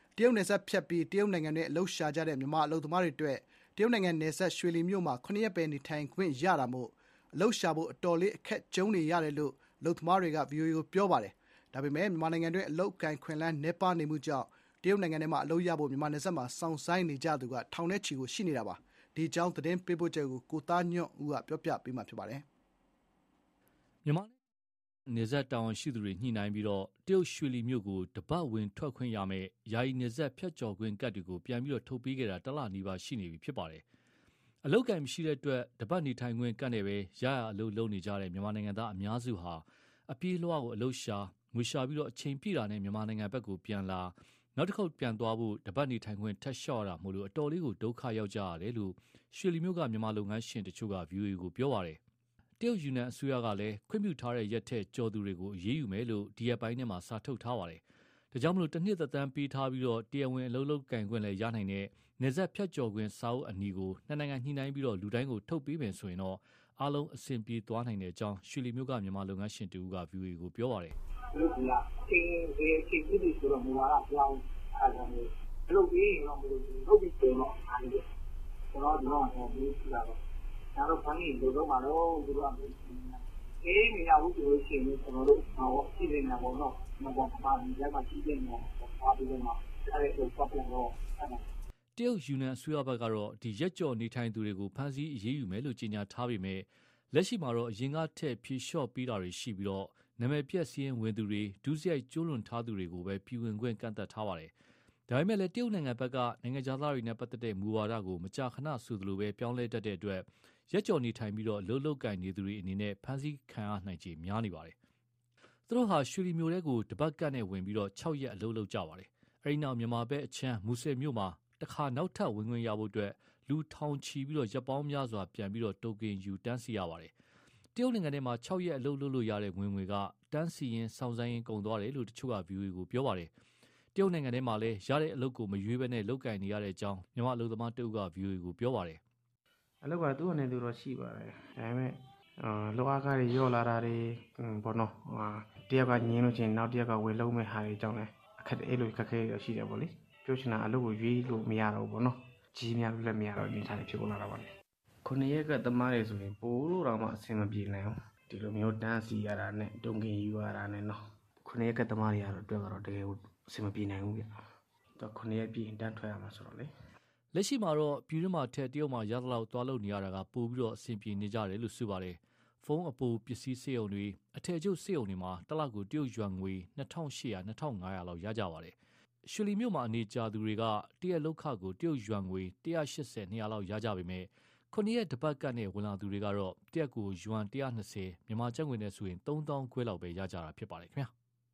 တရုတ်နယ်စပ်ဖြတ်ပြီးတရုတ်နိုင်ငံတွင်းအလုပ်ရှာကြတဲ့မြန်မာအလုပ်သမားတွေအတွက်တရုတ်နိုင်ငံနယ်စပ်ရွှေလီမြို့မှာ7 ရက်ပဲနေထိုင်ခွင့်ရတာမို့အလုပ်ရှာဖို့အတော်လေးအခက်ကြုံနေရတယ်လို့အလုပ်သမားတွေက VOA ကိုပြောပါတယ်။ဒါပေမဲ့မြန်မာနိုင်ငံတွင်းအလုပ်ကိုင်ခွင့်လန်းနည်းပါးနေမှုကြောင့်တရုတ်နိုင်ငံထဲမှာအလုပ်ရဖို့မြန်မာနယ်စပ်မှာစောင့်ဆိုင်းနေကြသူကထောင်နဲ့ချီရှိနေတာပါ။ဒီအကြောင်းသတင်းပေးပို့ချက်ကိုကိုသားညွန့်ဦးကပြောပြပေးမှာဖြစ်ပါတယ်။မြန်မာနယ်စပ်တာဝန်ရှိသူတွေညှိနှိုင်းပြီးတရုတ်ရွှေလီမြို့ကိုတပတ်ဝင်ထွက်ခွင့်ရမယ်ယာယီနယ်စပ်ဖြတ်ကျော်ခွင့်ကတ်တွေကိုပြန်ပြီးထုတ်ပေးခဲ့တာတစ်လနီးပါးရှိနေပြီဖြစ်ပါတယ်။အလုပ်ကိုင်မရှိတဲ့အတွက်တပတ်နေထိုင်ခွင့်ကတ်နဲ့ပဲရအလုပ်လုပ်နေကြတဲ့မြန်မာနိုင်ငံသားအများစုဟာအပြေးလွှားကိုအလုပ်ရှာငွေရှာပြီးအချိန်ပြည့်တာနဲ့မြန်မာနိုင်ငံဘက်ကိုပြန်လာနောက်တစ်ခေါက်ပြန်သွားဖို့တပတ်နေထိုင်ခွင့်ထပ်လျှော့ရတာမို့လို့အတော်လေးကိုဒုက္ခရောက်ကြရတယ်လို့ရွှေလီမြို့ကမြန်မာလုပ်ငန်းရှင်တချို့က VOA ကိုပြောပါတယ်။တရုတ်ယူနန်အစိုးရကလည်းခွင့်ပြုထားတဲ့ရက်ထက်ကျော်သူတွေကိုအရေးယူမယ်လို့ဒီရက်ပိုင်းထဲမှာစာထုတ်ထားပါတယ်။ဒါကြောင့်မလို့တစ်နှစ်သက်တမ်းပေးထားပြီးတရားဝင်အလုပ်လုပ်ကင်ခွင့်လည်းရနိုင်တဲ့နယ်စပ်ဖြတ်ကျော်ခွင့်စာအုပ်အနီကိုနှစ်နိုင်ငံညှိနှိုင်းပြီးလူတိုင်းကိုထုတ်ပေးမယ်ဆိုရင်အားလုံးအဆင်ပြေသွားနိုင်တဲ့အကြောင်းရွှေလီမြို့ကမြန်မာလုပ်ငန်းရှင်တူက VOA ကိုပြောပါတယ်။လို့ဒီလားအချိန်ပြည့်ဆိုတော့မူဝါဒပြောင်းအဲ့ဒါမျိုးလုပ်ပြီးရင်တော့မလုပ်ဘူးလုပ်ပြီးဆိုတော့အားလုံးကျွန်တော်တော့ဘူးရှိတာတော့ဒါတော့ခိုင်းရင်တို့မှတော့သူတို့ကမရဘူးဆိုလို့ရှိရင်ကျွန်တော်တို့ဟောရှိနေတာပေါ့နော်မပေါ်ပါဘူးဒါမှရှိနေတော့ပါပြီးတော့အဲ့ဒါကိုပတ်တော့တရုတ်ယူနန်အစိုးရဘက်ကတော့ဒီရက်ကျော်နေထိုင်သူတွေကိုဖမ်းဆီးအရေးယူမယ်လို့ကြေညာထားပေမဲ့လက်ရှိမှာအရင်ကထက်ဖြေလျှော့ပေးတာတွေရှိပြီးနာမည်ပြက်စည်းဝင်သူတွေဒုစရိုက်ကျူးလွန်ထားသူတွေကိုပဲပြည်ဝင်ခွင့်ကန့်သတ်ထားပါတယ်။ဒါပေမဲ့လည်းတရုတ်နိုင်ငံဘက်ကနိုင်ငံခြားသားတွေနဲ့ပတ်သက်တဲ့မူဝါဒကိုမကြာခဏဆိုသလိုပဲပြောင်းလဲတတ်တဲ့အတွက်ရက်ကျော်နေထိုင်ပြီးလှုပ်လှုပ်ကိုင်နေသူတွေအနေနဲ့ဖမ်းဆီးခံရနိုင်ခြေများနေပါတယ်။သူတို့ဟာရွှေလီမြို့ထဲကိုတပတ်ကတ်နဲ့ဝင်ပြီး6 ရက်အလုပ်လုပ်ကြပါတယ်။အဲဒီနောက်မြန်မာဘက်အချမ်းမူဆယ်မြို့မှာတခါနောက်ထပ်ဝင်ခွင့်ရဖို့အတွက်လူထောင်ချီပြီးရက်ပေါင်းများစွာပြန်ပြီးတိုကင်ယူတန်းစီရပါတယ်။တရုတ်နိုင်ငံထဲမှာ6 ရက်အလုပ်လုပ်လို့ရတဲ့ဝင်ငွေကတန်းစီရင်စောင့်ဆိုင်းရင်ကုန်သွားတယ်လို့တချို့က VOA ကိုပြောပါတယ်။တရုတ်နိုင်ငံထဲမှာလည်းရတဲ့အလုပ်ကိုမရွေးဘဲနဲ့လုပ်ကင်နေရတဲ့အကြောင်းမြန်မာအလုပ်သမားတဦးက VOA ကိုပြောပါတယ်။အလုပ်ကသူ့အနေနဲ့သူတော့ရှိပါတယ်။ဒါပေမဲ့လောအားကားတွေရော့လာတာတွေပေါ့နော်တယောက်ကညင်းလို့ချင်းနောက်တယောက်ကဝယ်လုံးမဲ့ဟာတွေကြောင့်လည်းအဲ့လိုခက်ခဲရရှိတယ်ပေါ့လေ။ပြောချင်တာအလုပ်ကိုရွေးလို့မရတော့ဘူးပေါ့နော်။ကြီးများလို့လည်းမရတော့အနေထားတွေဖြစ်ကုန်လာတာပါလေ။9 ရက်ကသမားတွေဆိုရင်ပိုးလို့တော့မှအဆင်မပြေနိုင်ဘူးဒီလိုမျိုးတန်းစီရတာနဲ့တုံကင်ယူရတာနဲ့နော်9 ရက်ကသမားတွေကတော့တကယ်ကိုအဆင်မပြေနိုင်ဘူးဗျတော့9 ရက်ပြည့်တန်းထွက်ရမှာဆိုတော့လေလက်ရှိမှာပြည်တွင်းမှာထက်တရုတ်မှာရသလောက်သွားလို့နေရတာကပိုပြီးအဆင်ပြေနေကြတယ်လို့ဆိုပါတယ်ဖုန်းအပိုပစ္စည်းစေုံတွေအထည်ချုပ်စေုံတွေမှာတစ်လကိုတရုတ်ယွမ်ငွေ2800 2500လောက်ရကြပါတယ်ရွှေလီမြို့မှာအနေကြသူတွေကတရက်လောက်ခကိုတရုတ်ယွမ်ငွေ180 200လောက်ရကြပေမဲ့9 ရက်တပတ်ကတ်နဲ့ဝင်လာသူတွေကတော့တရက်ကိုယွမ်120မြန်မာကျပ်ငွေနဲ့ဆိုရင်3000ခွဲလောက်ပဲရကြတာဖြစ်ပါတယ်ခင်ဗျာ